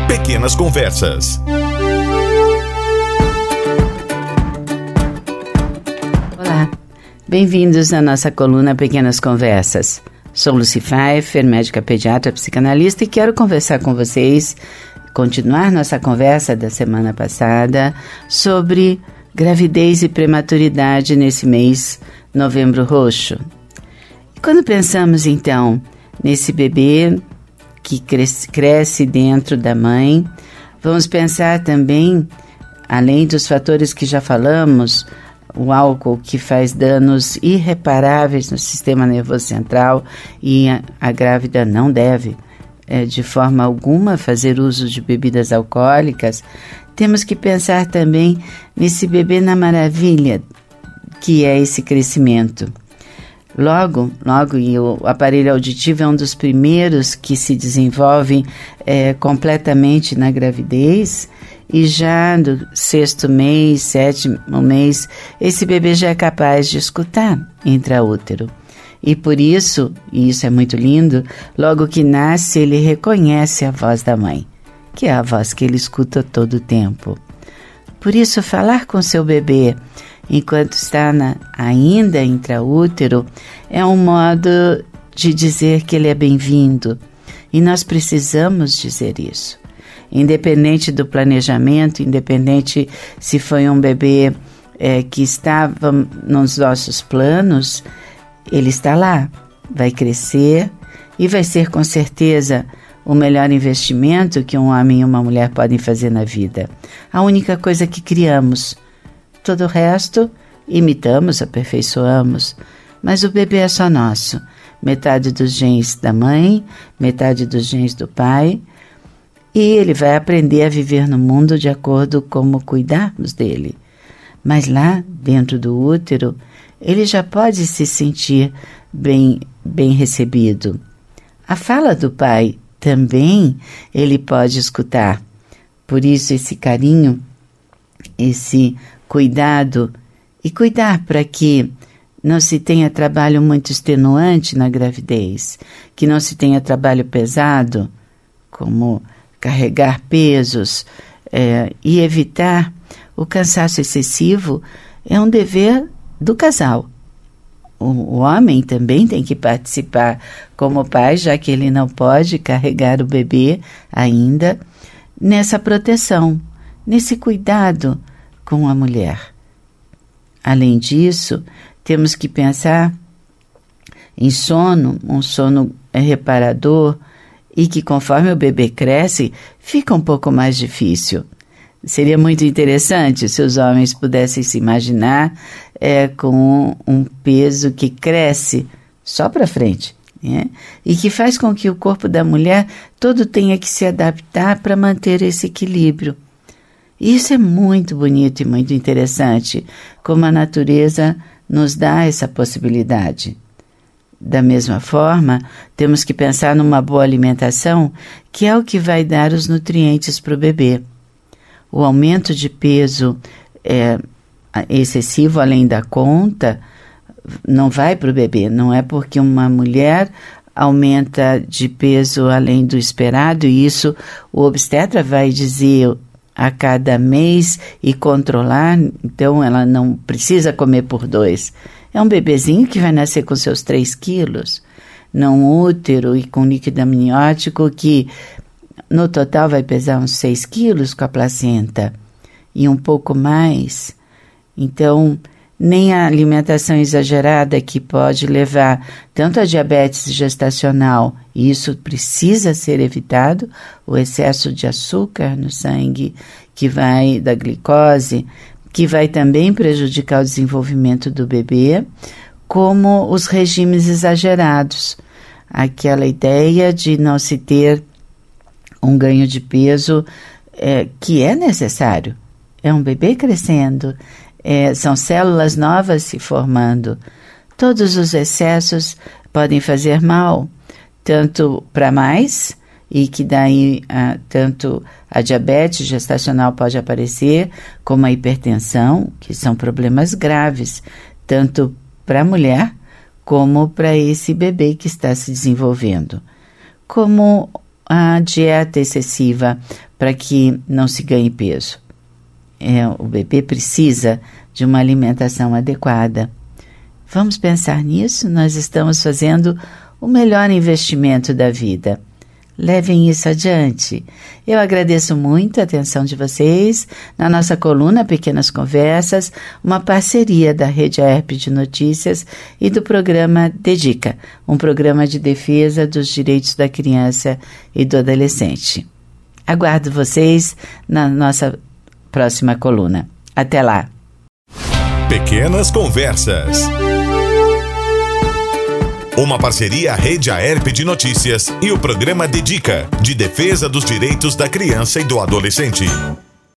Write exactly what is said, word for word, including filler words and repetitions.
Pequenas Conversas. Olá, bem-vindos à nossa coluna Pequenas Conversas. Sou Lucy Pfeiffer, médica pediatra psicanalista, e quero conversar com vocês, continuar nossa conversa da semana passada sobre gravidez e prematuridade nesse mês Novembro Roxo. E quando pensamos então nesse bebê que cresce, cresce dentro da mãe, vamos pensar também, além dos fatores que já falamos, o álcool que faz danos irreparáveis no sistema nervoso central, e a, a grávida não deve, é, de forma alguma, fazer uso de bebidas alcoólicas. Temos que pensar também nesse bebê na maravilha que é esse crescimento. Logo, logo, e o aparelho auditivo é um dos primeiros que se desenvolve é, completamente na gravidez, e já no sexto mês, sétimo mês, esse bebê já é capaz de escutar intraútero. E por isso, e isso é muito lindo, logo que nasce ele reconhece a voz da mãe, que é a voz que ele escuta todo o tempo. Por isso, falar com seu bebê enquanto está na, ainda intraútero é um modo de dizer que ele é bem-vindo. E nós precisamos dizer isso. Independente do planejamento, independente se foi um bebê é, que estava nos nossos planos, ele está lá, vai crescer e vai ser com certeza o melhor investimento que um homem e uma mulher podem fazer na vida. A única coisa que criamos. Todo o resto imitamos, aperfeiçoamos, mas o bebê é só nosso. Metade dos genes da mãe, metade dos genes do pai, e ele vai aprender a viver no mundo de acordo com como cuidarmos dele. Mas lá, dentro do útero, ele já pode se sentir bem, bem recebido. A fala do pai também ele pode escutar. Por isso esse carinho, esse cuidado, e cuidar para que não se tenha trabalho muito extenuante na gravidez, que não se tenha trabalho pesado, como carregar pesos, é, e evitar o cansaço excessivo, é um dever do casal. O, o homem também tem que participar como pai, já que ele não pode carregar o bebê ainda, nessa proteção, nesse cuidado com a mulher. Além disso, temos que pensar em sono, um sono reparador, e que conforme o bebê cresce, fica um pouco mais difícil. Seria muito interessante se os homens pudessem se imaginar é, com um peso que cresce só para frente, né? E que faz com que o corpo da mulher todo tenha que se adaptar para manter esse equilíbrio. Isso é muito bonito e muito interessante, como a natureza nos dá essa possibilidade. Da mesma forma, temos que pensar numa boa alimentação, que é o que vai dar os nutrientes para o bebê. O aumento de peso é, excessivo além da conta não vai para o bebê. Não é porque uma mulher aumenta de peso além do esperado, e isso o obstetra vai dizer a cada mês e controlar, então ela não precisa comer por dois. É um bebezinho que vai nascer com seus três quilos, num útero e com líquido amniótico que no total vai pesar uns seis quilos com a placenta e um pouco mais. Então, nem a alimentação exagerada, que pode levar tanto a diabetes gestacional, e isso precisa ser evitado, o excesso de açúcar no sangue, que vai da glicose, que vai também prejudicar o desenvolvimento do bebê, como os regimes exagerados, aquela ideia de não se ter um ganho de peso é, que é necessário. É um bebê crescendo, É, são células novas se formando. Todos os excessos podem fazer mal, tanto para mais, e que daí ah, tanto a diabetes gestacional pode aparecer, como a hipertensão, que são problemas graves, tanto para a mulher como para esse bebê que está se desenvolvendo. Como a dieta excessiva para que não se ganhe peso. É, o bebê precisa de uma alimentação adequada. Vamos pensar nisso? Nós estamos fazendo o melhor investimento da vida. Levem isso adiante. Eu agradeço muito a atenção de vocês na nossa coluna Pequenas Conversas, uma parceria da Rede Aerp de Notícias e do programa Dedica, um programa de defesa dos direitos da criança e do adolescente. Aguardo vocês na nossa próxima coluna. Até lá. Pequenas Conversas. Uma parceria Rede Aerp de Notícias e o programa Dedica, de defesa dos direitos da criança e do adolescente.